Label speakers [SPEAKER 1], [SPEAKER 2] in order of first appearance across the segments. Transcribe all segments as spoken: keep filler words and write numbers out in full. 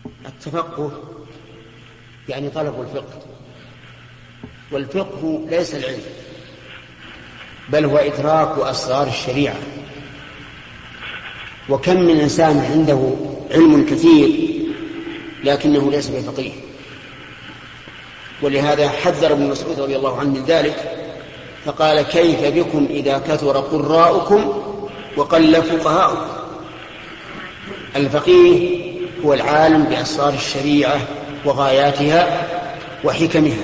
[SPEAKER 1] التفقه يعني طلب الفقه، والفقه ليس العلم بل هو إدراك أسرار الشريعة. وكم من إنسان عنده علم كثير لكنه ليس بفقيه، ولهذا حذر ابن مسعود رضي الله عنه من ذلك فقال: كيف بكم إذا كثر قراؤكم وقل فقهاؤكم. الفقيه هو العالم بأسرار الشريعة وغاياتها وحكمها،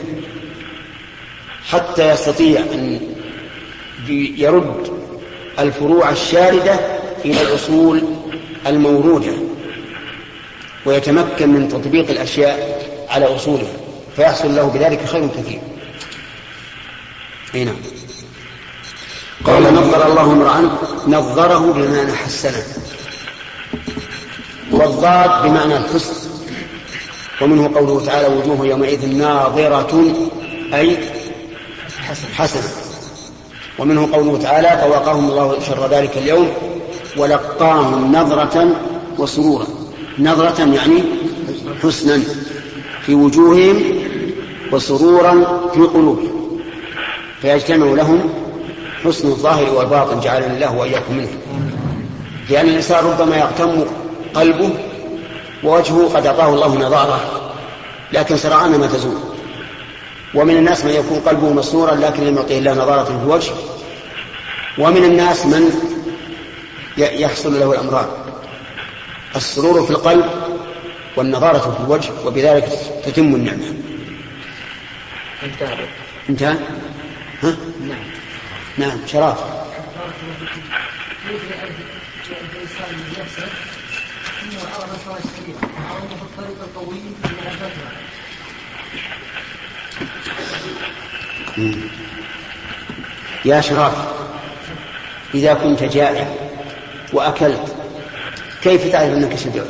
[SPEAKER 1] حتى يستطيع أن يرد الفروع الشاردة إلى الأصول الموروده، ويتمكن من تطبيق الأشياء على أصولها، فيحصل له بذلك خير كثير. هنا قال: نظر الله امرأ نظره بمعنى حسنه، والضاد بمعنى الحسن. ومنه قوله تعالى: وجوه يومئذ ناظرة أي حسنة. ومنه قوله تعالى: فوقاهم الله شر ذلك اليوم ولقاهم نظرة وسرورا. نظرة يعني حسنا في وجوههم وسرورا في قلوبهم، فيجتمع لهم حسن الظاهر والباطن، جعلنا الله وإياكم منه. لأن الإنسان ربما يغتم قلبه ووجهه قد أعطاه الله نظارة لكن سرعان ما تزول. ومن الناس من يكون قلبه مسرورا لكن لم يعطيه الله نظارة في الوجه. ومن الناس من يحصل له الأمران: السرور في القلب والنظارة في الوجه، وبذلك تتم النعمة.
[SPEAKER 2] انتهى
[SPEAKER 1] انتهى ها؟
[SPEAKER 2] نعم
[SPEAKER 1] نعم شراف. يا شراف، إذا كنت جائع وأكلت كيف تعرف أنك شبعت؟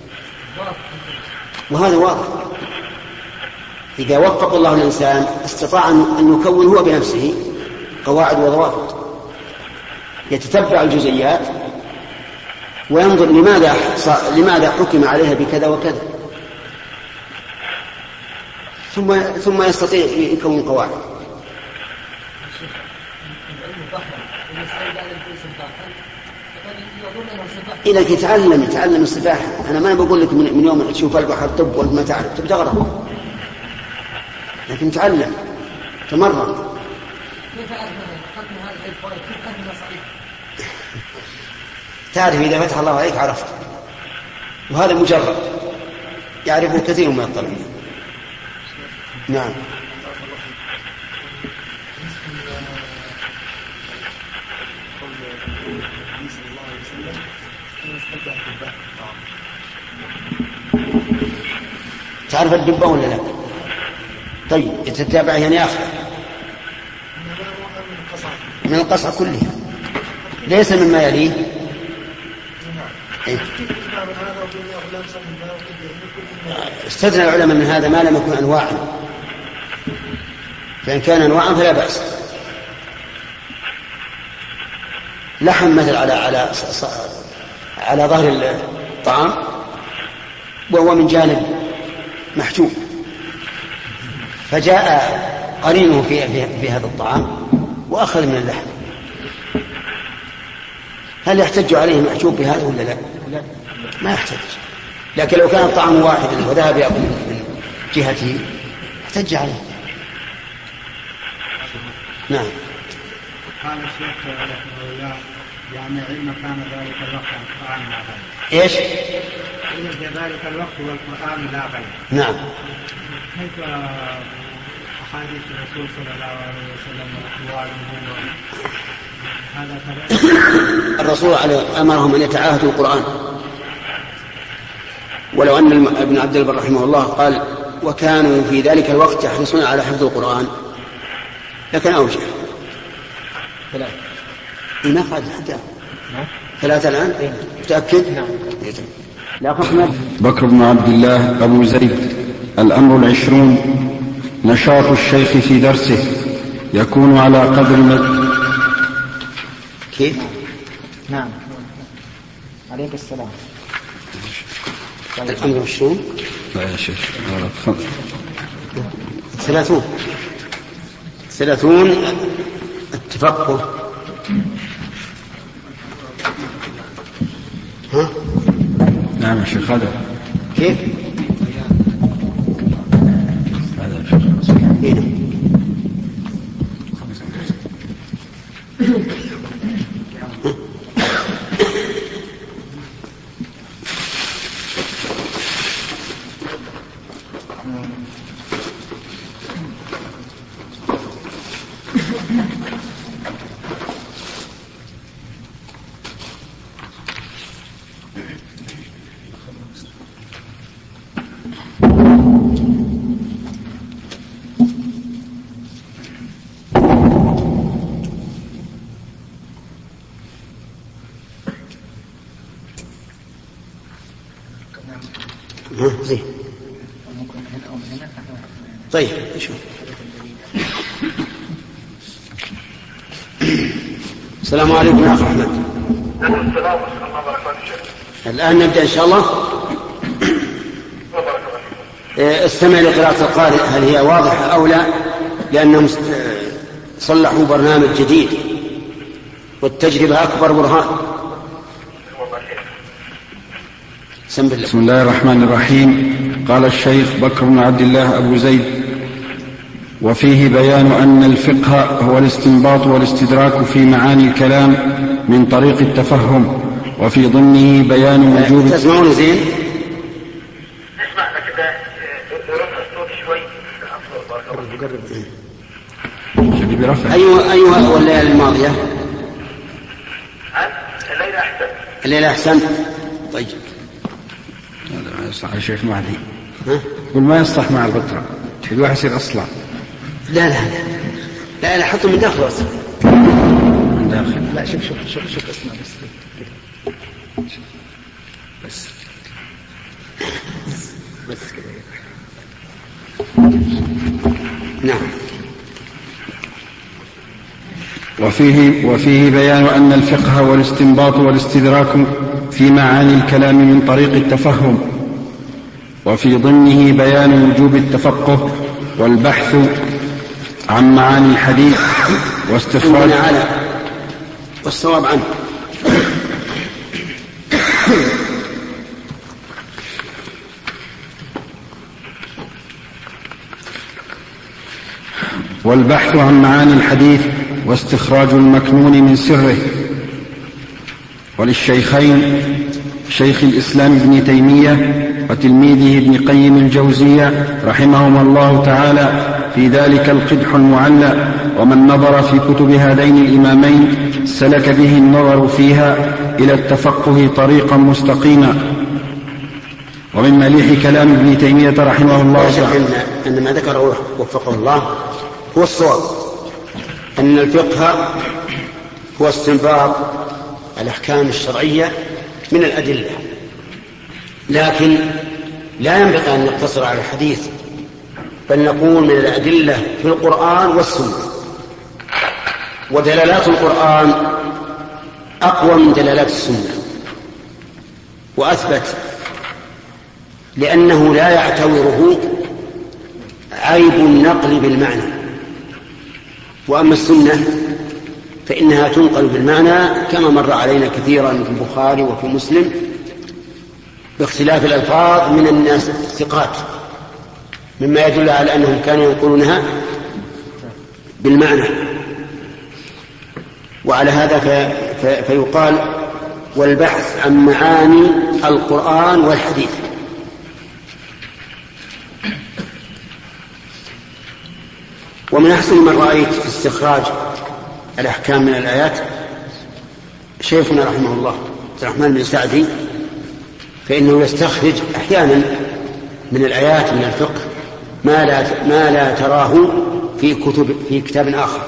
[SPEAKER 1] وهذا واضح. إذا وفق الله الإنسان استطاع أن يكون هو بنفسه قواعد وضوابط، يتتبع الجزئيات وينظر لماذا لماذا حكم عليها بكذا وكذا، ثم ثم يستطيع يكون قواعد. إذا يتعلم يتعلم السباحة. أنا ما بقول لك من يوم تشوف البحر طب وأنت ما تعرف تبي تغرق، لكن تعلم تمرن. تعرف إذا فتح الله عليك عرفت، وهذا مجرد يعرفه كثير من الطلبة. نعم. تعرف الدبة ولا لا؟ طيب يتتابع يعني آخر من القصع كلها، ليس مما يليه. إيه؟ استثنى العلماء من هذا ما لم يكن أنواعا، فإن كان أنواعا فلا بأس. لحم مثل على على على ظهر الطعام وهو من جانب محجوب، فجاء قرينه في, في, في هذا الطعام وأخذ من اللحم، هل يحتج عليه محجوب بهذا ولا لا؟ ما يحتج. لكن لو كان الطعام واحدا وذهب يأكل من جهته يحتج عليه. نعم.
[SPEAKER 3] قال الشيخ رحمه الله: يعني علم كان ذلك الوقت والقرآن لا غير.
[SPEAKER 1] ايش؟
[SPEAKER 3] علم في ذلك الوقت والقرآن لا غير.
[SPEAKER 1] نعم.
[SPEAKER 3] كيف أحاديث الرسول صلى الله عليه وسلم وأقواله هذا كذا؟
[SPEAKER 1] الرسول أمرهم أن يتعاهدوا القرآن، ولو أن ابن عبد البر رحمه الله قال: وكانوا في ذلك الوقت يحرصون على حفظ القرآن، لكن أوجه
[SPEAKER 2] ثلاثة.
[SPEAKER 1] ما قال حتى ثلاثة الآن. متأكد؟
[SPEAKER 2] نعم.
[SPEAKER 1] لا قسم.
[SPEAKER 4] بكر بن عبد الله أبو زيد. الأمر العشرون: نشاط الشيخ في درسه يكون على قدر مد...
[SPEAKER 1] كيف؟
[SPEAKER 2] نعم. عليك السلام.
[SPEAKER 1] الأمر والعشرون
[SPEAKER 4] لا يا شيخ
[SPEAKER 1] ثلاثون ثلاثون التفقه. ها؟
[SPEAKER 4] نعم يا شيخ هذا
[SPEAKER 1] كيف؟
[SPEAKER 4] هذا يا شيخ
[SPEAKER 1] إيه؟ زين. طيب شوف. السلام عليكم يا أخي أحمد.
[SPEAKER 5] السلام ورحمة الله وبركاته.
[SPEAKER 1] الآن نبدأ إن شاء الله. استمع لقراءة القارئ هل هي واضحة أو لا، لأنهم صلحوا برنامج جديد والتجربة أكبر برهان.
[SPEAKER 4] بسم الله الرحمن الرحيم. قال الشيخ بكر بن عبد الله أبو زيد: وفيه بيان أن الفقه هو الاستنباط والاستدراك في معاني الكلام من طريق التفهم، وفي ضمنه بيان وجوب.
[SPEAKER 1] تسمعون زين؟
[SPEAKER 5] اسمع كده رفع الصوت شوي.
[SPEAKER 1] أيوة أيوة والليلة الماضية
[SPEAKER 5] الليلة أحسن.
[SPEAKER 1] الليلة أحسن. طيب
[SPEAKER 4] هذا ما يصلح يا شيخ معدي. قل ما يصلح مع البطرة الواحد يصير أصلا.
[SPEAKER 1] لا لا لا لا لا حطه من داخل أصلا.
[SPEAKER 4] من داخل.
[SPEAKER 2] لا شوف شوف شوف شوف اسمع بس بس بس كده.
[SPEAKER 1] نعم.
[SPEAKER 4] وفيه, وفيه بيان أن الفقه هو الاستنباط والاستدراك في معاني الكلام من طريق التفهم، وفي ضمنه بيان وجوب التفقه والبحث عن معاني الحديث واستخراج
[SPEAKER 1] على والصواب عنه.
[SPEAKER 4] والبحث عن معاني الحديث واستخراج المكنون من سره. وللشيخين شيخ الإسلام ابن تيمية وتلميذه ابن قيم الجوزية رحمهما الله تعالى في ذلك القدح المعلى، ومن نظر في كتب هذين الإمامين سلك به النظر فيها إلى التفقه طريقا مستقيما. ومن مليح كلام ابن تيمية رحمه الله
[SPEAKER 1] تعالى أن ما ذكره وفقه الله هو الصواب، أن الفقه هو استنباط الأحكام الشرعية من الأدلة، لكن لا ينبغي أن نقتصر على الحديث، بل نقول من الأدلة في القرآن والسنة. ودلالات القرآن أقوى من دلالات السنة وأثبت، لأنه لا يعتوره عيب النقل بالمعنى. وأما السنة فإنها تنقل بالمعنى كما مر علينا كثيرا في البخاري وفي مسلم باختلاف الألفاظ من الناس الثقات، مما يدل على أنهم كانوا ينقلونها بالمعنى. وعلى هذا في في فيقال والبحث عن معاني القرآن والحديث. ومن أحسن ما رأيت في استخراج الأحكام من الآيات شيخنا رحمه الله عبد الرحمن بن سعدي، فإنه يستخرج أحيانا من الآيات من الفقه ما لا ما لا تراه في كتب في كتاب آخر.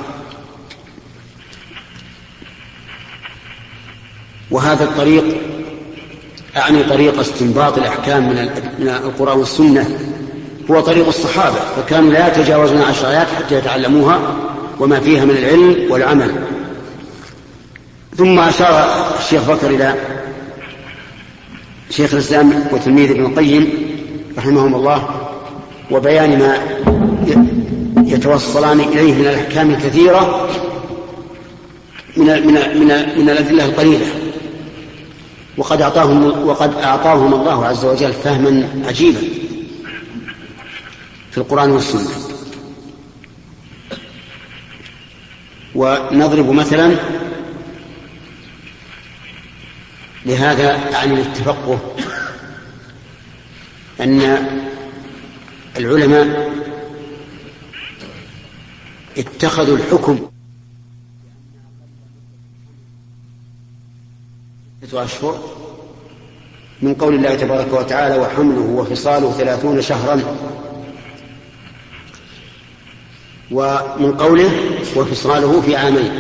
[SPEAKER 1] وهذا الطريق أعني طريق استنباط الأحكام من القرآن والسنة هو طريق الصحابة، فكانوا لا يتجاوزون عشر آيات حتى يتعلموها وما فيها من العلم والعمل. ثم أشار الشيخ بكر إلى شيخ الإسلام وتلميذ ابن القيم رحمهم الله وبيان ما يتوصلان إليه من الأحكام الكثيرة من من من من الأدلة القليلة، وقد أعطاهم وقد أعطاهم الله عز وجل فهما عجيبا في القرآن والسنة. ونضرب مثلا لهذا عن التفقه أن العلماء اتخذوا الحكم ستة أشهر من قول الله تبارك وتعالى وحمله وفصاله ثلاثون شهرا، ومن قوله وفصاله في عامين،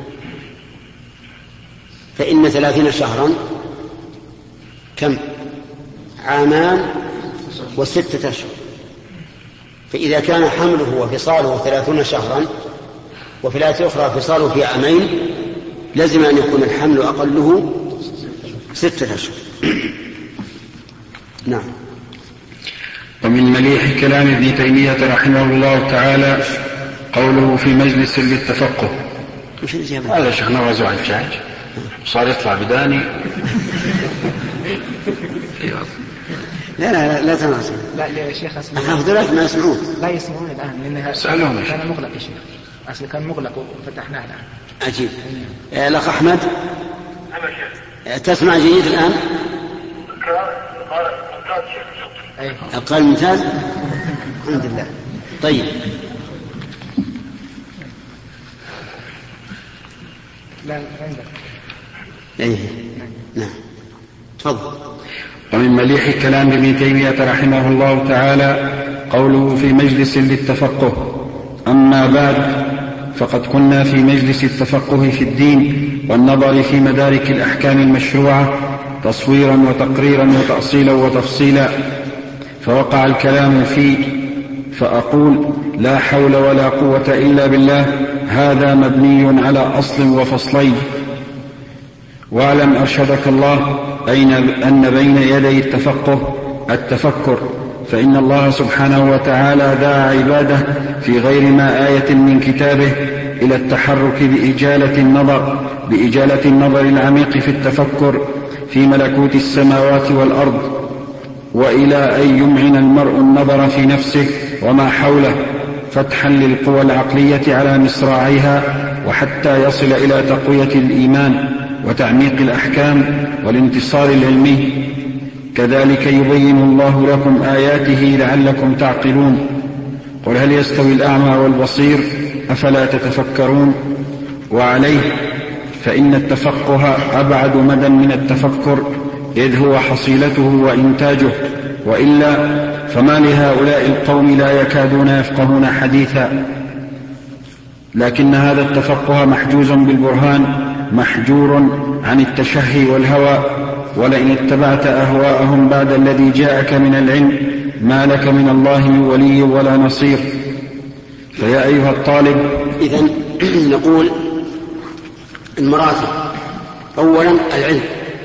[SPEAKER 1] فإن ثلاثين شهرا كم؟ عامان وستة أشهر. فإذا كان حمله وفصاله ثلاثون شهرا وفي الآية الأخرى فصاله في عامين لازم أن يكون الحمل أقله ستة أشهر. نعم.
[SPEAKER 4] ومن مليح كلام ابن تيمية رحمه الله تعالى قوله في مجلس للتفقه. هذا شيخنا وزع الجاج صار يطلع بداني.
[SPEAKER 1] لا لا لا تناسب.
[SPEAKER 6] لا يا شيخ أصلا
[SPEAKER 1] هذولك ما يسمعون.
[SPEAKER 6] لا يسمعون الآن لأنها
[SPEAKER 4] سألهم
[SPEAKER 6] كان مغلق يا شيخ. أصل كان مغلق وفتحناه الآن.
[SPEAKER 1] عجيب. الأخ أحمد تسمع جيد الآن؟ القال ممتاز. الحمد لله. طيب.
[SPEAKER 6] لا عندك.
[SPEAKER 1] ايه نعم تفضل.
[SPEAKER 4] ومن مليح كلام ابن تيمية رحمه الله تعالى قوله في مجلس للتفقه. أما بعد فقد كنا في مجلس التفقه في الدين والنظر في مدارك الأحكام المشروعة تصويرا وتقريرا وتأصيلا وتفصيلا، فوقع الكلام فيه فأقول لا حول ولا قوة إلا بالله، هذا مبني على أصل وفصلين. واعلم أرشدك الله أن بين يدي التفقه التفكر، فإن الله سبحانه وتعالى دعا عباده في غير ما آية من كتابه إلى التحرك بإجالة النظر بإجالة النظر العميق في التفكر في ملكوت السماوات والأرض، وإلى أن يمعن المرء النظر في نفسه وما حوله فتحا للقوى العقلية على مصراعيها، وحتى يصل إلى تقوية الإيمان وتعميق الأحكام والانتصار العلمي. كذلك يبين الله لكم آياته لعلكم تعقلون. قل هل يستوي الأعمى والبصير أفلا تتفكرون. وعليه فإن التفقه أبعد مدى من التفكر، إذ هو حصيلته وإنتاجه، وإلا فما لهؤلاء القوم لا يكادون يفقهون حديثا. لكن هذا التفقه محجوز بالبرهان، محجور عن التشهي والهوى، ولئن اتبعت أهواءهم بعد الذي جاءك من العلم ما لك من الله من ولي ولا نصير. فيا أيها الطالب،
[SPEAKER 1] إذن نقول المراتب: أولا العلم،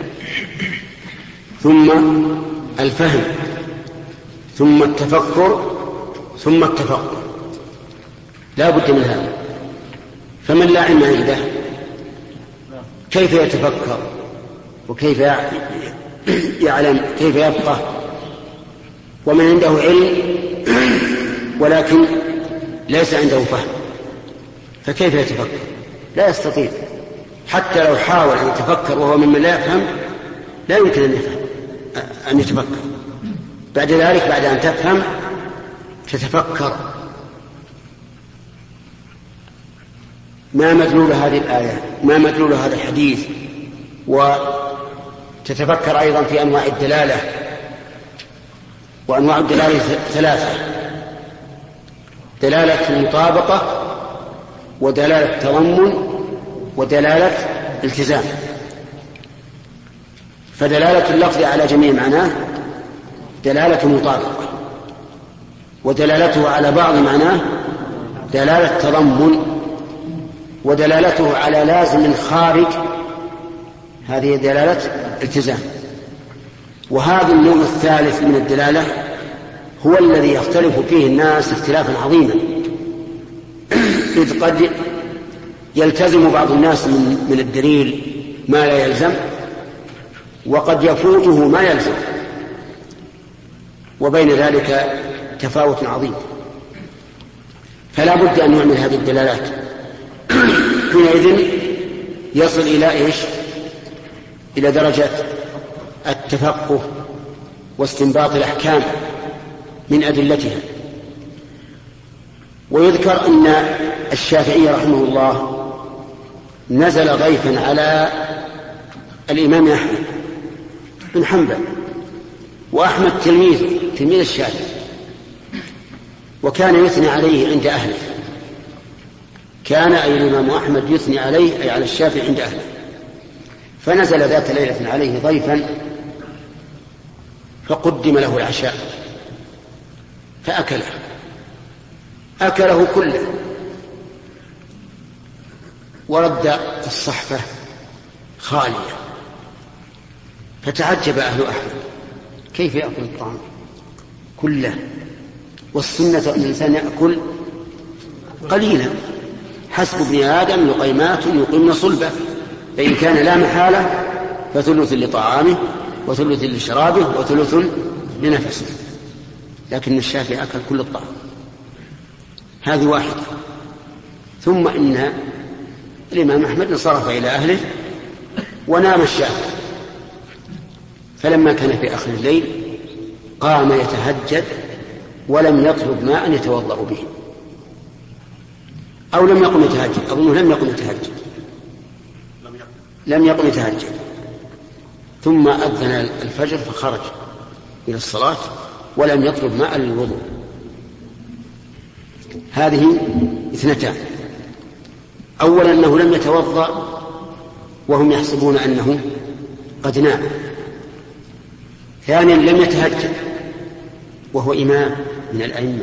[SPEAKER 1] ثم الفهم، ثم التفكر، ثم التفقه. لا بد من هذا. فمن لا علم عنده كيف يتفكر وكيف يعلم كيف يفقه؟ ومن عنده علم ولكن ليس عنده فهم فكيف يتفكر؟ لا يستطيع. حتى لو حاول أن يتفكر وهو ممن لا يفهم لا يمكن أن يفهم أن يتفكر. بعد ذلك بعد أن تفهم تتفكر ما مدلول هذه الآية، ما مدلول هذا الحديث، وتتفكر أيضا في أنواع الدلالة. وأنواع الدلالة ثلاثة: دلالة المطابقة، ودلالة تضمن، ودلالة التزام. فدلالة اللفظ على جميع معناه دلالة مطابقة، ودلالته على بعض معناه دلالة تضمن، ودلالته على لازم خارج هذه دلالة التزام. وهذا النوع الثالث من الدلالة هو الذي يختلف فيه الناس اختلافا عظيما، إذ قد يلتزم بعض الناس من, من الدليل ما لا يلزم، وقد يفوته ما يلزم، وبين ذلك تفاوت عظيم. فلا بد أن نعمل هذه الدلالات، حينئذ يصل إلى إيش؟ إلى درجة التفقه واستنباط الأحكام من أدلتها. ويذكر أن الشافعي رحمه الله نزل ضيفا على الإمام أحمد بن حنبل، وأحمد تلميذ تلميذ الشافعي، وكان يثني عليه عند أهله. كان أي الإمام أحمد يثني عليه أي على الشافعي عند أهله. فنزل ذات ليلة عليه ضيفا فقدم له العشاء فأكله أكله كله ورد الصحفة خالية. فتعجب أهل أحمد كيف يأكل الطعام كله، والسنة أن الإنسان يأكل قليلا، حسب ابن آدم لقيمات يقمن صلبه، فإن كان لا محالة فثلث لطعامه وثلث لشرابه وثلث لنفسه. لكن الشافعي أكل كل الطعام. هذه واحدة. ثم إن الإمام أحمد انصرف إلى أهله ونام الشافعي، فلما كان في آخر الليل قام يتهجد ولم يطلب ماء يتوضأ به، أو لم يقم يتهجد، أظنه لم يقم يتهجد لم يقم يتهجد ثم أذن الفجر فخرج إلى الصلاة ولم يطلب ماء للوضوء. هذه اثنتان: أولا أنه لم يتوضأ وهم يحسبون أنه قد نام. ثانيا لم يتهجد وهو إمام من الأئمة.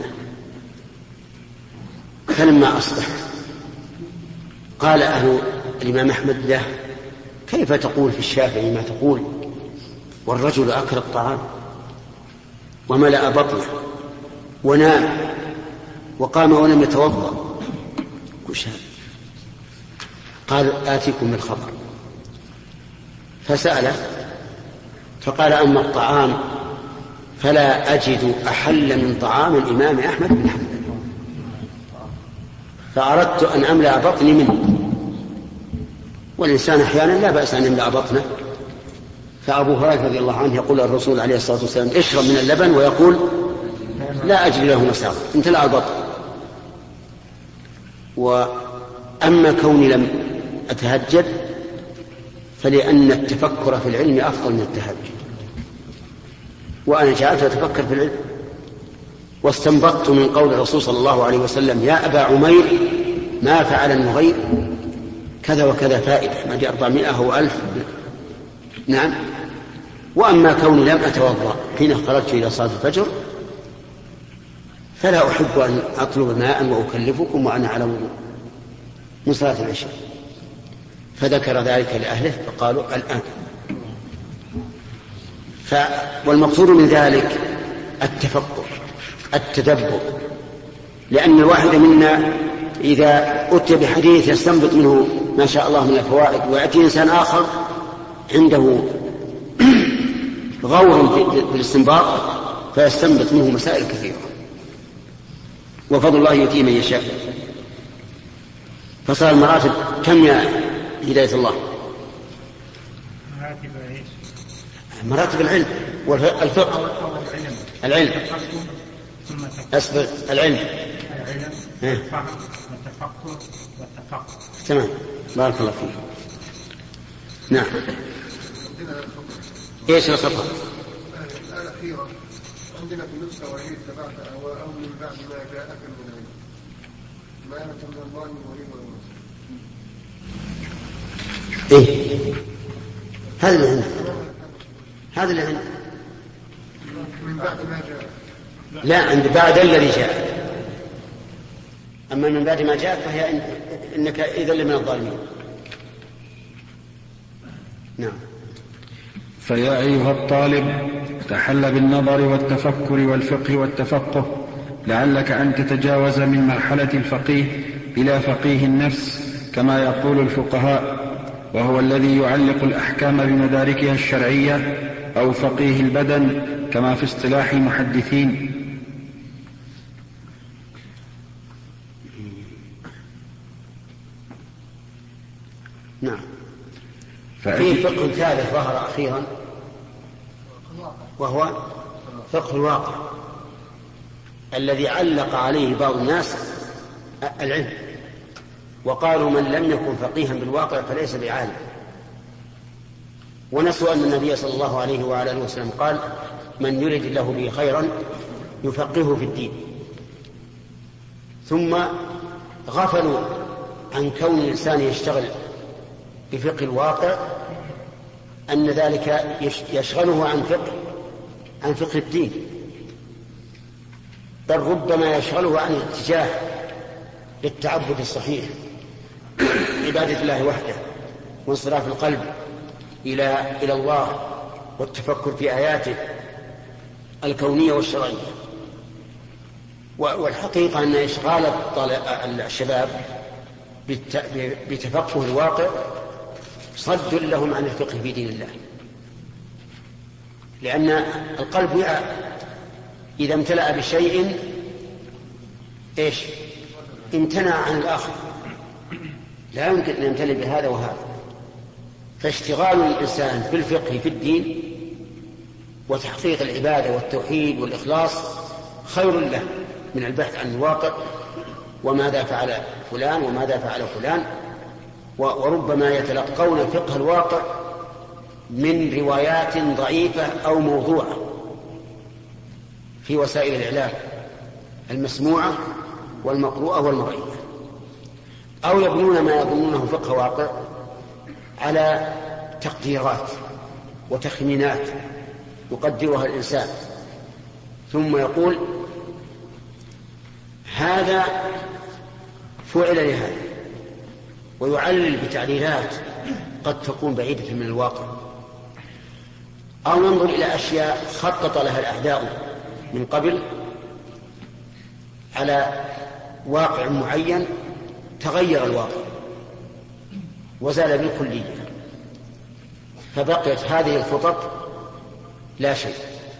[SPEAKER 1] فلما أصبح قال أهل الإمام أحمد له: كيف تقول في الشافعي ما تقول والرجل أكل الطعام وملأ بطنه ونام وقام ولم يتوضأ؟ قال: آتيكم بالخبر. فسأله فقال: أما الطعام فلا أجد أحل من طعام الإمام أحمد بن حنبل، فأردت أن أملأ بطني منه. والإنسان أحيانا لا بأس أن يملأ بطنه. فأبو هريرة رضي الله عنه يقول الرسول عليه الصلاة والسلام: اشرب من اللبن، ويقول: لا أجد له مساغ، امتلأ البطن. وأما كوني لم أتهجد فلأن التفكر في العلم أفضل من التهجد، وأنا جعلت أتفكر في العلم واستنبطت من قول الرسول صلى الله عليه وسلم: يا أبا عمير ما فعل النغير كذا وكذا فائدة، ما دي أربعمائة أو ألف. نعم. وأما كوني لم أتوضأ حين خرجت إلى صلاة الفجر فلا أحب أن أطلب ماء وأكلفكم وأنا على وضوء من صلاة العشاء. فذكر ذلك لأهله فقالوا: الآن. ف... والمقصود من ذلك التفكر التدبر، لأن الواحد منا إذا أتي بحديث يستنبط منه ما شاء الله من الفوائد، ويأتي إنسان آخر عنده غور في الاستنباط فيستنبط منه مسائل كثيرة، وفضل الله يؤتيه من يشاء. فصار المراتب كم يا هداية الله؟ مراتب العلم والفقه. العلم أسبق العلم
[SPEAKER 3] الفهم والتفكر والتفقه.
[SPEAKER 1] تمام. بارك الله فيك. نعم. ايش الخطأ؟
[SPEAKER 7] الأخيرة عندنا في النسخة وهي اتبعتها أو من بعد ما جاءك من العلم ما أنت من الله ولي ولا نصير.
[SPEAKER 1] إيه هذا اللي عندنا، هذا اللي عندنا
[SPEAKER 7] من بعد ما جاء.
[SPEAKER 1] لا، عند بعد الذي جاء. أما من بعد ما جاء فهي إن... إنك إذا لمن الظالمين. نعم.
[SPEAKER 4] فيا أيها الطالب تحل بالنظر والتفكر والفقه والتفقه لعلك أن تتجاوز من مرحلة الفقيه إلى فقيه النفس كما يقول الفقهاء، وهو الذي يعلق الأحكام بمداركها الشرعية، أو فقيه البدن كما في اصطلاح المحدثين.
[SPEAKER 1] نعم. في فقه ثالث ظهر أخيرا وهو فقه الواقع الذي علق عليه بعض الناس العلم، وقالوا من لم يكن فقيها بالواقع فليس بعالم، ونسوا أن النبي صلى الله عليه وعلى آله وسلم قال من يرد الله به خيرا يفقهه في الدين. ثم غفلوا عن كون الإنسان يشتغل بفقه الواقع، أن ذلك يشغله عن فقه عن فقه الدين، بل ربما يشغله عن الاتجاه للتعبد الصحيح عبادة الله وحده، وانصراف القلب إلى إلى الله، والتفكر في آياته الكونية والشرعية. والحقيقة أن إشغال الشباب بتفقه الواقع صد لهم عن الفقه في دين الله، لأن القلب وعاء إذا امتلأ بشيء إيش امتنع عن الآخر، لا يمكن أن يمتلئ بهذا وهذا. فاشتغال الإنسان بالفقه في الدين وتحقيق العبادة والتوحيد والإخلاص خير له من البحث عن الواقع وماذا فعل فلان وماذا فعل فلان. وربما يتلقون فقه الواقع من روايات ضعيفة أو موضوعة في وسائل الإعلام المسموعة والمقروءة والمرئية، أو يبنون ما يظنونه فقه واقع على تقديرات وتخمينات يقدرها الإنسان، ثم يقول هذا فعل لهذا، ويعلل بتعليلات قد تكون بعيدة من الواقع، أو ينظر إلى أشياء خطط لها الأعداء من قبل على واقع معين تغير الواقع وزال بالكلية، فبقيت هذه الخطط لا شيء.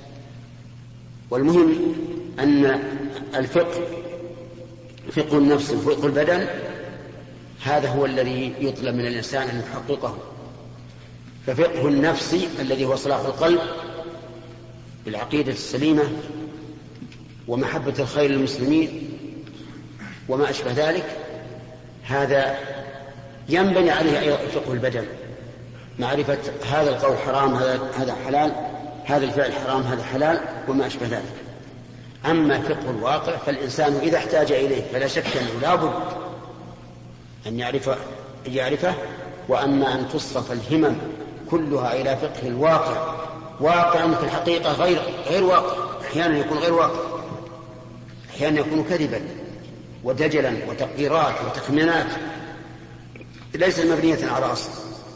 [SPEAKER 1] والمهم أن الفقه فقه النفس وفقه البدن هذا هو الذي يطلب من الإنسان أن يحققه. ففقه النفس الذي هو صلاح القلب بالعقيدة السليمة ومحبة الخير للمسلمين وما أشبه ذلك، هذا ينبني عليه أيضا فقه البدن، معرفة هذا القول حرام هذا حلال، هذا الفعل حرام هذا حلال وما أشبه ذلك. أما فقه الواقع فالإنسان إذا احتاج إليه فلا شك أنه لا بد أن يعرفه, يعرفه وأما أن تصرف الهمم كلها إلى فقه الواقع، واقع في الحقيقة غير غير واقع، أحيانا يكون غير واقع، أحيانا يكون كذبا ودجلا وتقديرات وتخمينات ليس مبنية على أصل.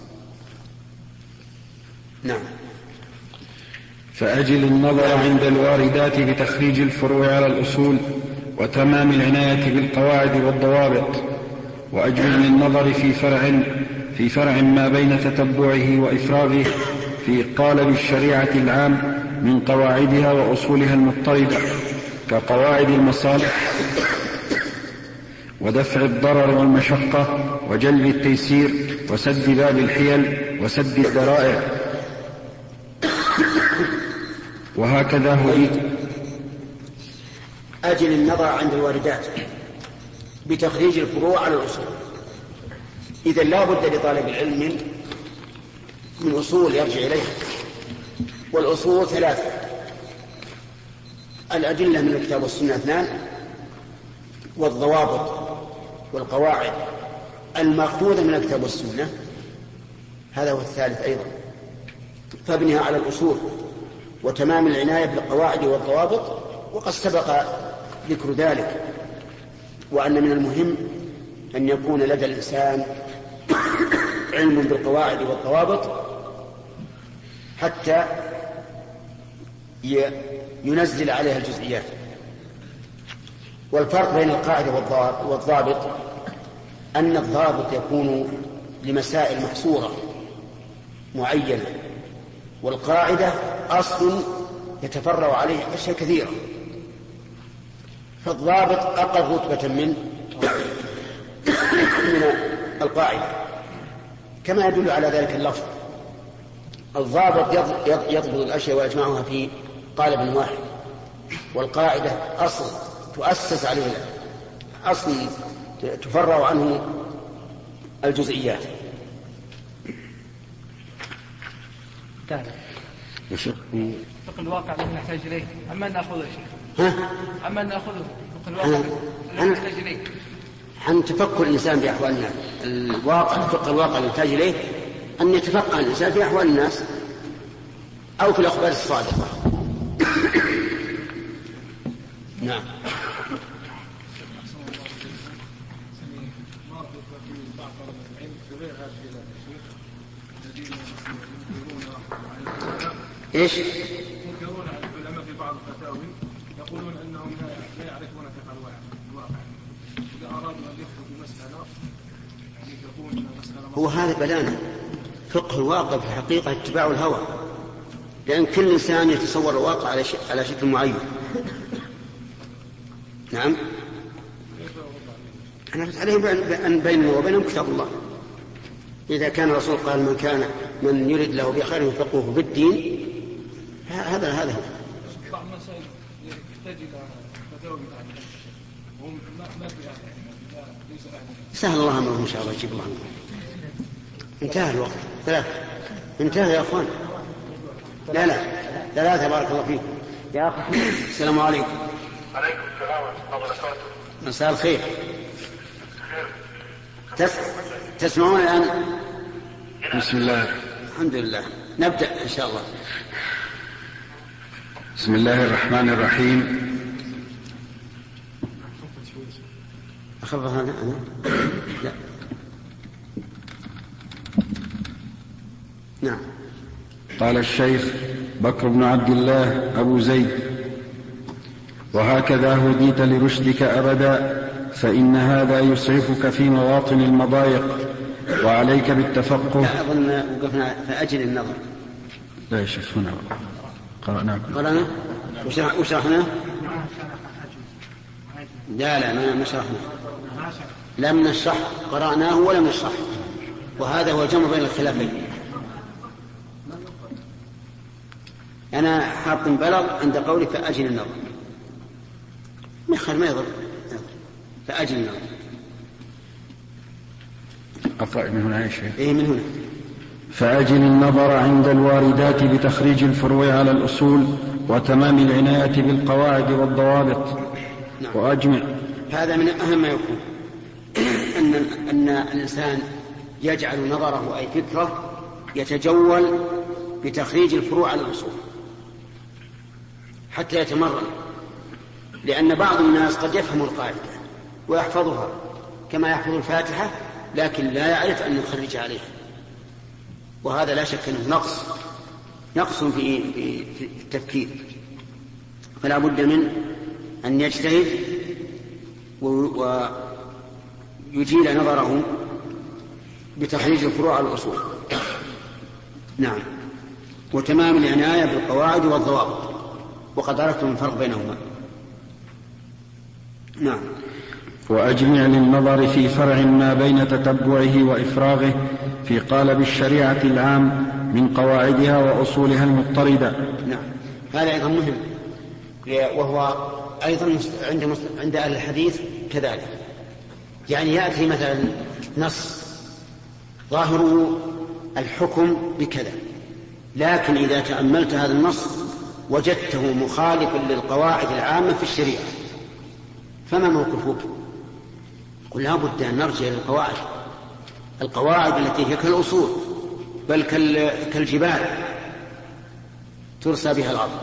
[SPEAKER 1] نعم.
[SPEAKER 4] فأجل النظر عند الواردات بتخريج الفروع على الأصول وتمام العناية بالقواعد والضوابط، وأجمل النظر في فرع في فرع ما بين تتبعه وإفراغه في قالب الشريعة العام من قواعدها وأصولها المضطردة كقواعد المصالح ودفع الضرر والمشقة وجلب التيسير وسد باب الحيل وسد الذرائع، وهكذا هو.
[SPEAKER 1] أجل النظر عند الواردات بتخريج الفروع على الأصول. إذا لا بد لطالب العلم من أصول يرجع إليها، والأصول ثلاثة: الأدلة من الكتاب والسنة اثنان، والضوابط والقواعد المأخوذة من الكتاب والسنة هذا هو الثالث أيضا. فابنها على الأصول وتمام العناية بالقواعد والضوابط، وقد سبق ذكر ذلك، وأن من المهم أن يكون لدى الإنسان علم بالقواعد والضوابط حتى ينزل عليها الجزئيات. والفرق بين القاعدة والضابط أن الضابط يكون لمسائل محصورة معينة، والقاعدة أصل يتفرع عليه أشياء كثيرة، فالضابط أقل رتبة من من القاعدة، كما يدل على ذلك اللفظ. الضابط يضبط الأشياء ويجمعها في قالب واحد، والقاعدة أصل تؤسس عليه، أصل تفرع عنه الجزئيات.
[SPEAKER 6] فقه الواقع الذي نحتاج إليه، أما نأخذه يا شيخ؟
[SPEAKER 1] ها؟
[SPEAKER 6] أما نأخذه فقه الواقع الذي نحتاج إليه؟
[SPEAKER 1] عن تفكر الإنسان بأحوال الناس. الواقع فقه الواقع الذي نحتاج إليه أن يتفقه الإنسان في أحوال الناس أو في الأخبار الصادقة. نعم. ايش؟
[SPEAKER 8] ينكرون على العلماء في بعض الفتاوي، يقولون انهم لا يعرفون فقه الواقع، اذا ارادوا ان يخرجوا مساله يعني تكون مساله.
[SPEAKER 1] هو هذا بلانا. فقه الواقع في الحقيقه اتباع الهوى، لان كل انسان يتصور الواقع على على شكل معين. نعم. انا رد عليهم بان بيننا وبينهم كتاب الله. إذا كان الرسول قال من كان من يريد له بخير يفقهه في الدين، هذا هذا هو.
[SPEAKER 8] بعض المسائل يحتاج إلى فتاوى وهم ما في ليس
[SPEAKER 1] سهل الله أمره إن شاء الله يجيب الله أمره. انتهى الوقت. ثلاثة انتهى يا أخوان. لا لا ثلاثة بارك الله فيكم يا أخي. السلام عليكم.
[SPEAKER 5] عليكم السلام ورحمة الله وبركاته.
[SPEAKER 1] مساء الخير. تس... تسمعون الآن؟
[SPEAKER 4] بسم الله.
[SPEAKER 1] الحمد لله. نبدأ إن شاء الله.
[SPEAKER 4] بسم الله الرحمن الرحيم.
[SPEAKER 1] أخفف هذا أنا؟ لا. نعم.
[SPEAKER 4] قال الشيخ بكر بن عبد الله أبو زيد: وهكذا هديت لرشدك أبدا، فإن هذا يسعفك في مواطن المضايق، وعليك بالتفقه.
[SPEAKER 1] لا أظن وقفنا فأجل النظر.
[SPEAKER 4] لا يا شيخ هنا قرأنا
[SPEAKER 1] قرأنا وشرحنا. لا لا ما شرحنا، لم نشرح، قرأناه ولم نشرح، وهذا هو الجمع بين الخلافين. أنا حاط بلغ عند قولي فأجل النظر، ما يخل ما يضر، فأجل النظر.
[SPEAKER 4] أقرأ من هنا يا شيخ.
[SPEAKER 1] إيه من هنا.
[SPEAKER 4] فأجل النظر عند الواردات بتخريج الفروع على الأصول، وتمام العناية بالقواعد والضوابط.
[SPEAKER 1] نعم.
[SPEAKER 4] وأجمع.
[SPEAKER 1] هذا من أهم ما يكون، أن أن الإنسان يجعل نظره أي فكره يتجول بتخريج الفروع على الأصول حتى يتمرن، لأن بعض الناس قد يفهم القاعدة ويحفظها كما يحفظ الفاتحة، لكن لا يعرف أن يخرج عليها، وهذا لا شك أنه نقص نقص في في التفكير. فلا بد من أن يجتهد ويجيل نظره بتخريج الفروع على الأصول. نعم. وتمام العناية بالقواعد والضوابط، وقد عرفتم الفرق بينهما. نعم.
[SPEAKER 4] وأجمع للنظر في فرع ما بين تتبعه وإفراغه في قالب الشريعة العام من قواعدها وأصولها المضطردة.
[SPEAKER 1] نعم. هذا أيضا مهم، وهو أيضا عند عند أهل الحديث كذلك. يعني يأتي مثلا نص ظاهره الحكم بكذا، لكن إذا تأملت هذا النص وجدته مخالفا للقواعد العامة في الشريعة، فما موقفك؟ قل لا بد أن نرجع للقواعد، القواعد التي هي كالأصول بل كالجبال ترسى بها الأرض،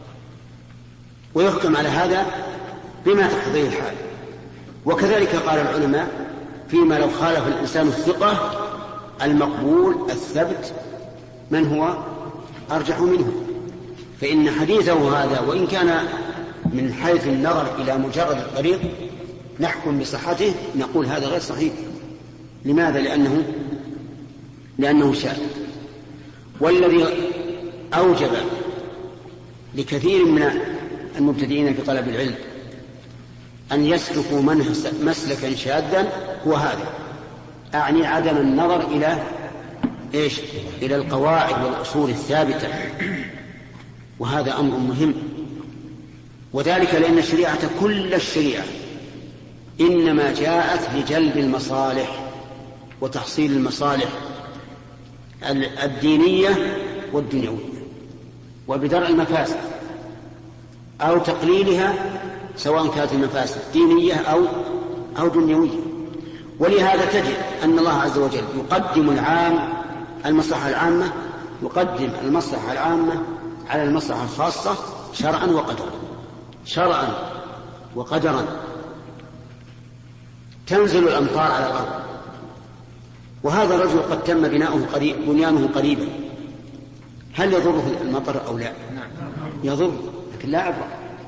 [SPEAKER 1] ويحكم على هذا بما تقتضيه الحال. وكذلك قال العلماء فيما لو خالف الإنسان الثقة المقبول الثبت من هو أرجح منه، فإن حديثه هذا وإن كان من حيث النظر إلى مجرد الطريق نحكم بصحته نقول هذا غير صحيح. لماذا؟ لأنه لأنه شاذ. والذي أوجب لكثير من المبتدئين في طلب العلم أن يسلكوا مسلكا شاذا هو هذا، أعني عدم النظر إلى إيش؟ إلى القواعد والأصول الثابتة، وهذا أمر مهم. وذلك لأن الشريعة كل الشريعة إنما جاءت لجلب المصالح وتحصيل المصالح الدينية والدنيوية، وبدرء المفاسد أو تقليلها سواء كانت المفاسد دينية أو أو دنيوية. ولهذا تجد أن الله عز وجل يقدم العام المصلحة العامة يقدم المصلحة العامة على المصلحة الخاصة شرعا وقدرا شرعا وقدرا. تنزل الأمطار على الأرض، وهذا الرجل قد تم بناؤه قريب بنيانه قريبا، هل يضره المطر أو لا؟ يضر، لكن لا عبرة،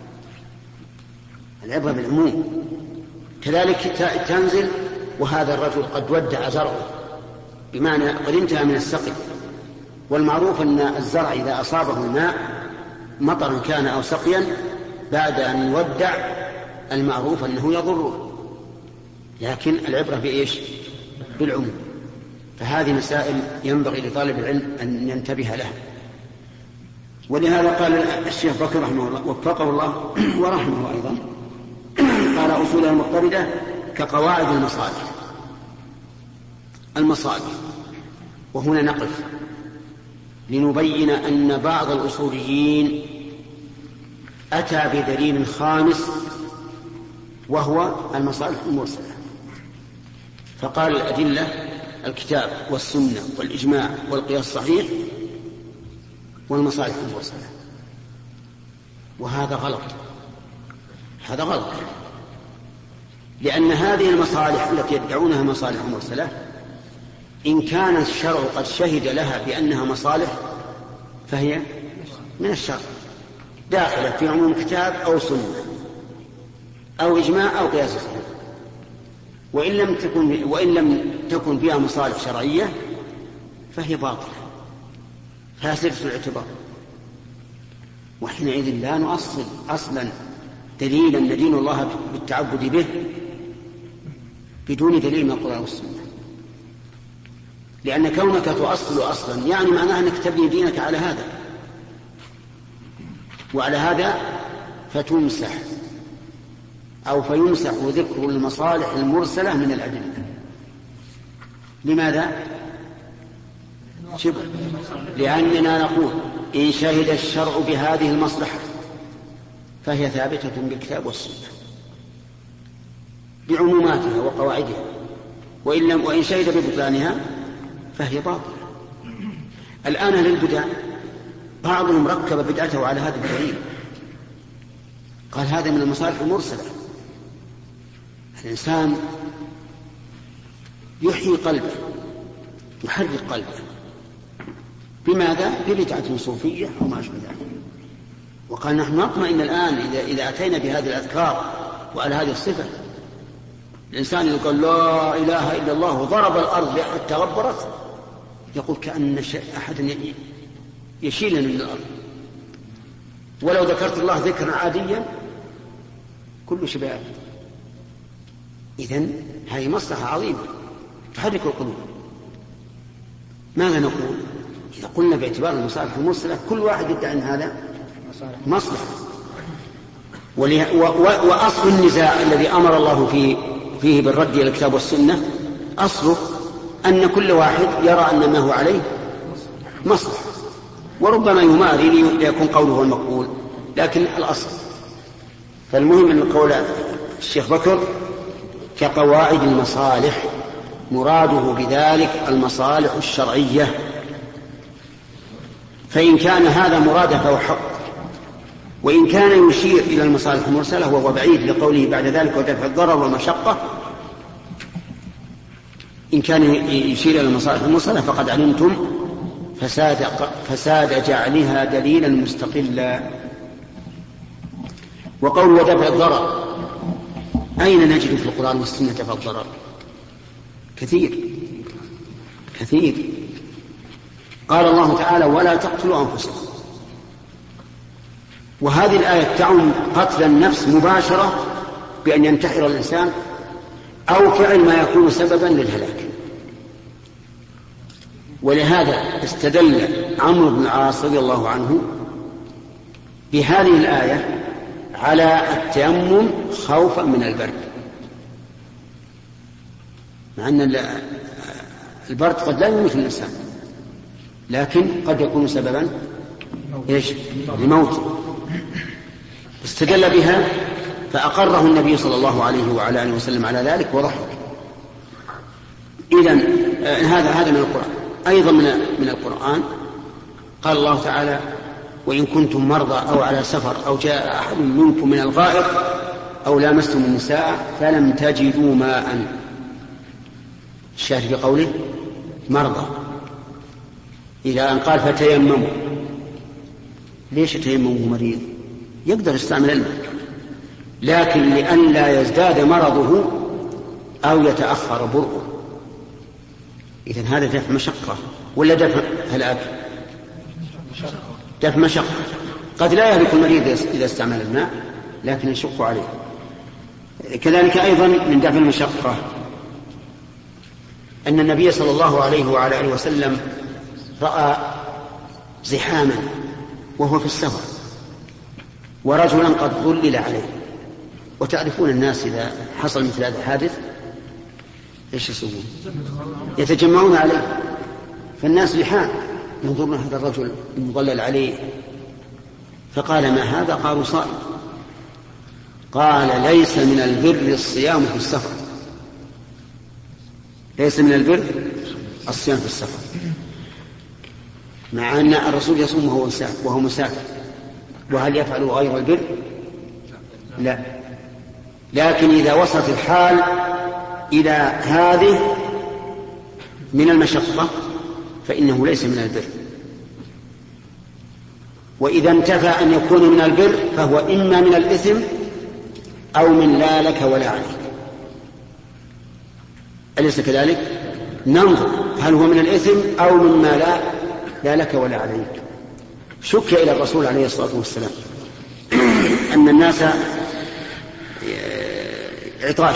[SPEAKER 1] العبرة بالعموم. كذلك تنزل وهذا الرجل قد ودع زرعه، بمعنى قد انتهى من السقي، والمعروف أن الزرع إذا أصابه الماء مطرا كان أو سقيا بعد أن يودع المعروف أنه يضره، لكن العبرة بإيش؟ بالعموم. فهذه مسائل ينبغي لطالب العلم أن ينتبه لها. ولهذا قال الشيخ بكر رحمه الله وفقه الله ورحمه أيضا، قال أصولها المضطردة كقواعد المصالح المصالح وهنا نقف لنبين أن بعض الأصوليين أتى بدليل خامس وهو المصالح المرسلة، فقال الأدلة الكتاب والسنة والإجماع والقياس الصحيح والمصالح المرسلة، وهذا غلط. هذا غلط، لأن هذه المصالح التي يدعونها مصالح مرسلة إن كان الشرع قد شهد لها بأنها مصالح فهي من الشرع داخلة في عموم كتاب أو سنة أو إجماع أو قياس صحيح. وإن لم تكن وإن لم تكن فيها مصالح شرعية فهي باطلة فاسدة الاعتبار، وحينئذ لا نؤصل أصلا دليلا ندين الله بالتعبد به بدون دليل من القرآن والسنة، لأن كونك تؤصل أصلا يعني معناها أنك تبني دينك على هذا، وعلى هذا فتمسح أو فيمسح ذكر المصالح المرسلة من الأدلة. لماذا؟ شبه لأننا نقول إن شهد الشرع بهذه المصلحة فهي ثابتة بالكتاب والسنة بعموماتها وقواعدها، وإن لم وإن شهد ببطلانها فهي باطلة. الآن أهل البدع بعضهم ركب بدعته على هذا الدليل، قال هذا من المصالح المرسلة. الإنسان يحيي قلبه يحرك قلبه بماذا؟ ببدعة صوفية أو ما أشبه ذلك. وقال نحن نطمئن الآن إذا, إذا أتينا بهذه الأذكار وعلى هذه الصفة. الإنسان يقول لا إله إلا الله وضرب الأرض حتى غبرت يقول كأن أحد يشيلني من الأرض، ولو ذكرت الله ذكرا عاديا كل شباب. إذن هذه مصلحة عظيمة تحرك القلوب. ماذا نقول إذا قلنا باعتبار المصالح المرسلة كل واحد يدعي أن هذا مصلحة؟ وأصل النزاع الذي أمر الله فيه, فيه بالرد إلى الكتاب والسنة أصله أن كل واحد يرى أن ما هو عليه مصلحة، وربما يماري ليكون قوله المقبول، لكن الأصل. فالمهم أن قول الشيخ بكر كقواعد المصالح مراده بذلك المصالح الشرعية، فإن كان هذا مراده فهو حق، وإن كان يشير إلى المصالح المرسلة وهو بعيد لقوله بعد ذلك ودفع الضرر والمشقة، إن كان يشير إلى المصالح المرسلة فقد علمتم فساد, فساد جعلها دليلا مستقلا. وقول ودفع الضرر، أين نجد في القرآن والسنة دفع الضرر؟ كثير كثير. قال الله تعالى ولا تقتلوا أنفسكم، وهذه الآية تعم قتل النفس مباشرة بأن ينتحر الإنسان أو فعل ما يكون سببا للهلاك. ولهذا استدل عمرو بن العاص رضي الله عنه بهذه الآية على التيمم خوفا من البرد، مع أن البرد قد لا يموت الإنسان لكن قد يكون سببا إيش؟ لموت. استدل بها فأقره النبي صلى الله عليه وعلى آله وسلم على ذلك وضحك. إذن هذا هذا من القرآن. أيضا من من القرآن قال الله تعالى وإن كنتم مرضى أو على سفر أو جاء أحد منكم من الغائط أو لامستم النساء فلم تجدوا ماء. الشاهد في قوله مرضى إلى أن قال فتيمموا. ليش تيمموا مريض؟ يقدر يستعمل الماء، لكن لأن لا يزداد مرضه أو يتأخر برؤه. إذن هذا دفع مشقة ولا دفع هلاك؟ دفع مشقة. قد لا يهلك المريض إذا استعمل الماء لكن يشق عليه. كذلك أيضا من دفع المشقة أن النبي صلى الله عليه وعلى آله وسلم رأى زحاما وهو في السفر ورجلا قد ظلل عليه. وتعرفون الناس إذا حصل مثل هذا الحادث إيش يسوون؟ يتجمعون عليه. فالناس لحان ينظرون هذا الرجل المظلل عليه. فقال ما هذا؟ قالوا صائم. قال ليس من البر الصيام في السفر، ليس من البر الصيام في السفر، مع أن الرسول يصوم وهو مسافر. وهل يفعل غير البر؟ لا. لكن إذا وصلت الحال إلى هذه من المشقة فإنه ليس من البر. وإذا انتفى أن يكون من البر فهو إما من الإثم أو من لا لك ولا عليك. أليس كذلك؟ ننظر هل هو من الإثم أو مما لا, لا لك ولا عليك. شك إلى الرسول عليه الصلاة والسلام أن الناس عطاش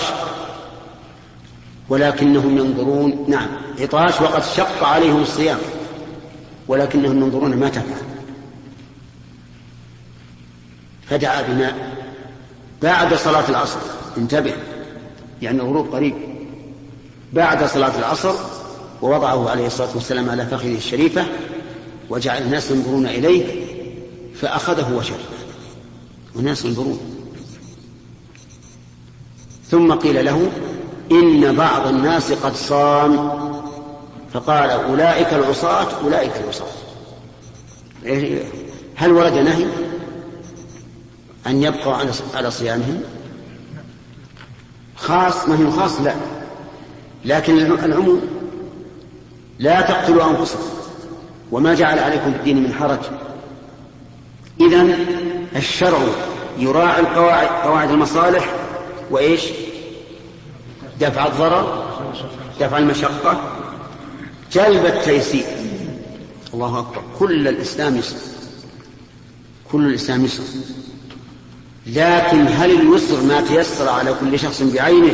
[SPEAKER 1] ولكنهم ينظرون. نعم عطاش وقد شق عليهم الصيام ولكنهم ينظرون ما تفعل. فدعا بماء بعد صلاة العصر. انتبه يعني الغروب قريب. بعد صلاة العصر ووضعه عليه الصلاة والسلام على فخذه الشريفة وجعل الناس ينظرون إليه فأخذه وشرب والناس ينظرون. ثم قيل له إن بعض الناس قد صام فقال أولئك العصاة أولئك العصاة. هل ورد نهي أن يبقى على صيامهم؟ خاص ما هي خاص؟ لا، لكن العموم لا تقتلوا أنفسكم وما جعل عليكم في الدين من حرج. إذن الشرع يراعي القواعد قواعد المصالح وإيش؟ دفع الضرر، دفع المشقة، جلب التيسير. الله أكبر. كل الإسلام يسر، كل الإسلام يسر. لكن هل اليسر ما تيسر على كل شخص بعينه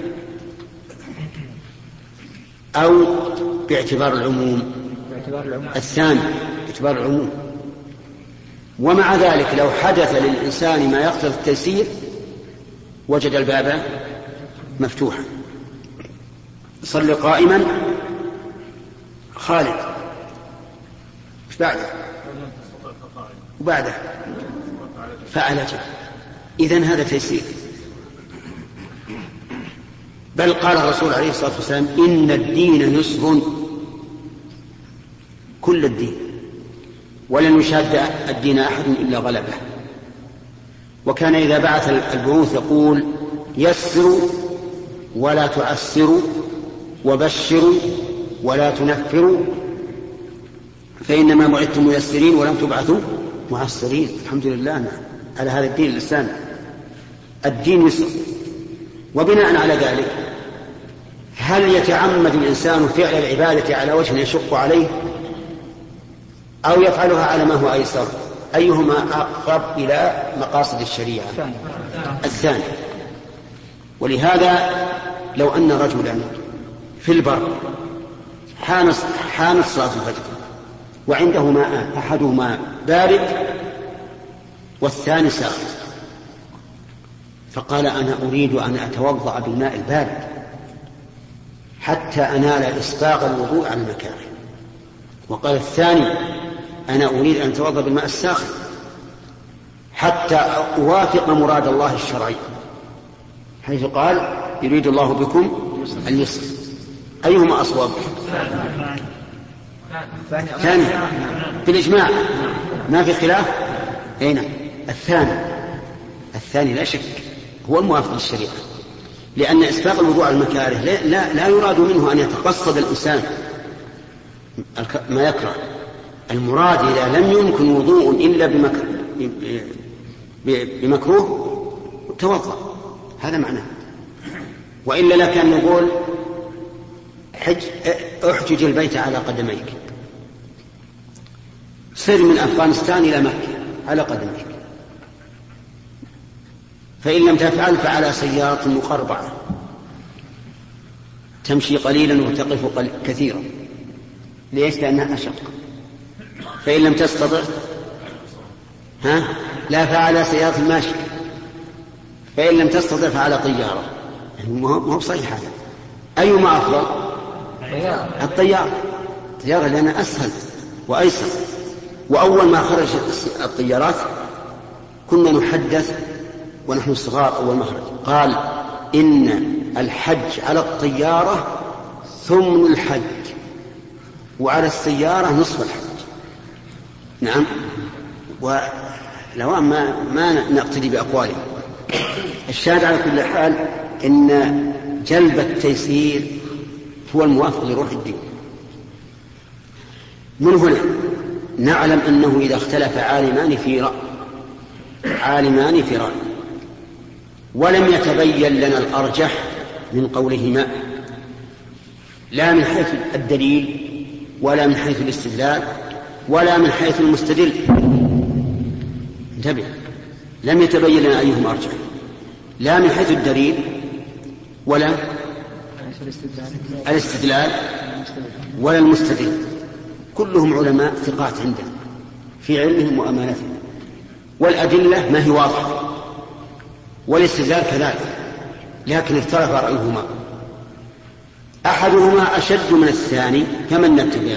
[SPEAKER 1] أو باعتبار العموم؟ الثاني باعتبار العموم. ومع ذلك لو حدث للإنسان ما يقتضي التيسير وجد الباب مفتوحا. صل قائما خالد مش بعده وبعده فعلته. إذن هذا تيسير. بل قال الرسول عليه الصلاة والسلام إن الدين يسر، كل الدين، ولن يشاد الدين أحد إلا غلبه. وكان إذا بعث البعوث يقول يسروا ولا تعسروا وبشروا ولا تنفروا فإنما بعثتم ميسرين ولم تبعثوا معسرين. الحمد لله على هذا الدين الإسلامي، الدين يسر. وبناء على ذلك هل يتعمد الإنسان فعل العبادة على وجه يشق عليه أو يفعلها على ما هو أيسر؟ أيهما أقرب إلى مقاصد الشريعة؟ الثاني. ولهذا لو أن رجلا في البر حانت صلاة الفجر وعنده ماء، أحدهما بارد والثاني ساخن، فقال أنا أريد أن أتوضأ بالماء البارد حتى أنال إسباغ الوضوء على المكاره، وقال الثاني أنا أريد أن أتوضأ بالماء الساخن حتى أوافق مراد الله الشرعي، حيث قال يريد الله بكم اليسر. أيهما أصوب؟ الثاني بالإجماع ما في خلاف. أين الثاني؟ الثاني لا شك هو الموافق للشريعة، لأن إسباغ الوضوء على المكاره لا, لا, لا يراد منه أن يتقصد الإنسان ما يكره. المراد إذا لم يمكن وضوء إلا بمكروه توضأ، هذا معناه. وإلا لكان نقول حج احجج البيت على قدميك، سر من أفغانستان إلى مكة على قدميك، فإن لم تفعل فعلى سيارة مخربعة تمشي قليلا وتقف كثيرا. ليش؟ لأنها أشق. فإن لم تستطع ها لا فعلى سيارة الماشي، فإن لم تستطع فعلى طيارة. ما هو صحيح هذا. أيما أفضل؟ الطيارة. الطيارة لأنها أسهل وأيسر. وأول ما خرج الطيارات كنا نحدث ونحن صغار أول ما خرج قال إن الحج على الطيارة ثمن الحج وعلى السيارة نصف الحج. نعم. ولو ما, ما نقتدي بأقواله. الشاهد على كل حال إن جلب التيسير هو الموافق لروح الدين. من هنا نعلم أنه إذا اختلف عالمان في رأي عالمان في رأي ولم يتبين لنا الأرجح من قولهما لا من حيث الدليل ولا من حيث الاستدلال ولا من حيث المستدل، انتبه، لم يتبين لنا أيهم أرجح لا من حيث الدليل ولا الاستدلال ولا المستدل، كلهم علماء ثقات عندنا في علمهم وأمانتهم، والأدلة ما هي واضحة والاستدلال كذلك، لكن اختلف رأيهما، أحدهما أشد من الثاني. فمن نتبع؟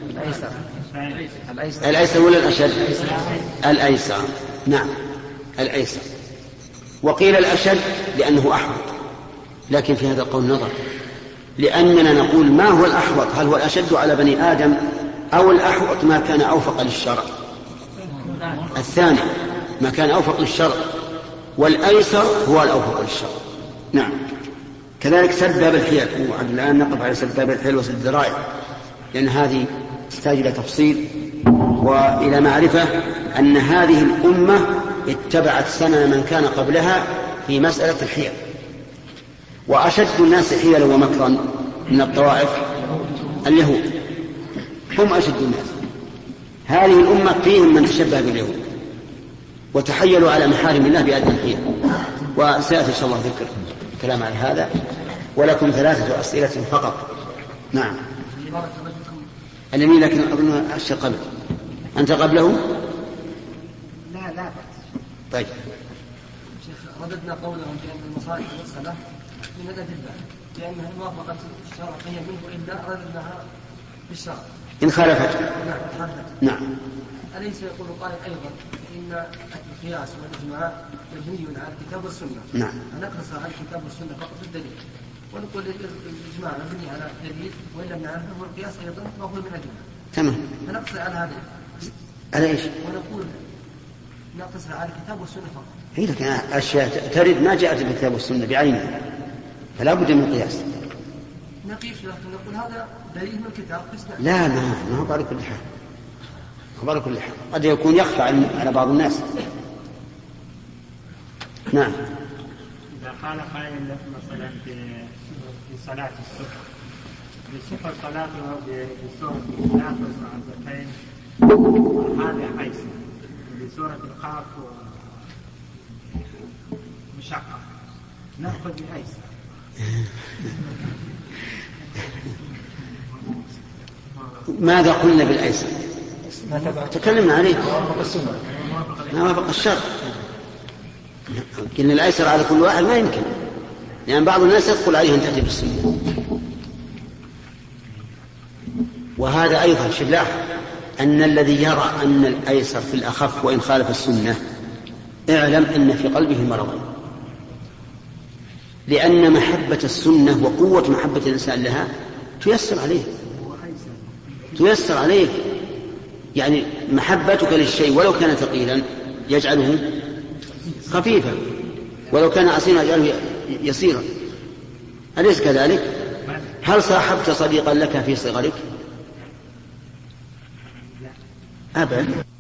[SPEAKER 1] الأيسر ولا الأشد؟ الأيسر. نعم الأيسر. وقيل الأشد لأنه أحوط، لكن في هذا القول نظر، لأننا نقول ما هو الأحوط؟ هل هو الأشد على بني آدم أو الأحوط ما كان أوفق للشرع؟ الثاني ما كان أوفق للشرع، والأيسر هو الأوفق للشرع. نعم. كذلك سد باب الحيل، الآن نقف على سد باب الحيل وسد الذرائع، لأن هذه تحتاج إلى تفصيل وإلى معرفة أن هذه الأمة اتبعت سنن من كان قبلها في مسألة الحيل، وأشد الناس حيلا ومكرا من الطوائف اليهود، هم أشد الناس. هذه الأمة فيهم من تشبه باليهود وتحيلوا على محارم الله بأدنى الحيل، وسيأتي إن شاء الله ذكر كلام على هذا. ولكم ثلاثة أسئلة فقط. نعم. اليمين، لكن أظن الشيء قبل. أنت قبله؟
[SPEAKER 6] لا لا.
[SPEAKER 1] طيب.
[SPEAKER 6] شيخ، رددنا قولهم بأن المصالح المرسلة من الأدلة لأنها موافقة الشرع هي منه، إلا رددناها بالشرع
[SPEAKER 1] إن خالفت.
[SPEAKER 6] نعم خالفت.
[SPEAKER 1] نعم.
[SPEAKER 6] أليس يقول قائل أيضا إن القياس والإجماع مبني على الكتاب والسنة؟
[SPEAKER 1] نعم.
[SPEAKER 6] نقتصر على الكتاب والسنة فقط في الدليل، ونقول الإجماع مبني على دليل، وإن لم نعرفه والقياس أيضا فهو من أدلة.
[SPEAKER 1] تمام.
[SPEAKER 6] فنقتصر على هذا.
[SPEAKER 1] على إيش؟
[SPEAKER 6] ونقول نقتصر على الكتاب والسنة فقط.
[SPEAKER 1] هي لكن أشياء ترد ما جاءت بالكتاب والسنة بعينها، فلا بد من القياس.
[SPEAKER 6] نقيس، لكن نقول هذا دليل من الكتاب.
[SPEAKER 1] لا ما ما هو على كل حال. خبر كل حال قد يكون يخفى على بعض الناس. نعم.
[SPEAKER 3] إذا قال قائل مثلا في صلاة الصبح بصفة صلاته بسورة الثلاث والركعتين هذا أيسر، بسورة القاف مشقة نأخذ بأيسر.
[SPEAKER 1] ماذا قلنا بالأيسر؟ تكلمنا عليه ما وافق الشرع. لكن الأيسر على كل واحد ما يمكن، لأن يعني بعض الناس يدخل عليه أن تأتي بالسنة. وهذا أيضا شبلاح أن الذي يرى أن الأيسر في الأخف وإن خالف السنة اعلم أن في قلبه مرضا، لأن محبة السنة وقوة محبة الإنسان لها تيسر عليه تيسر عليه يعني محبتك للشيء ولو كان ثقيلا يجعله خفيفا، ولو كان عسيرا يجعله يسيرا. أليس كذلك؟ هل صاحبت صديقا لك في صغرك؟ أبدا.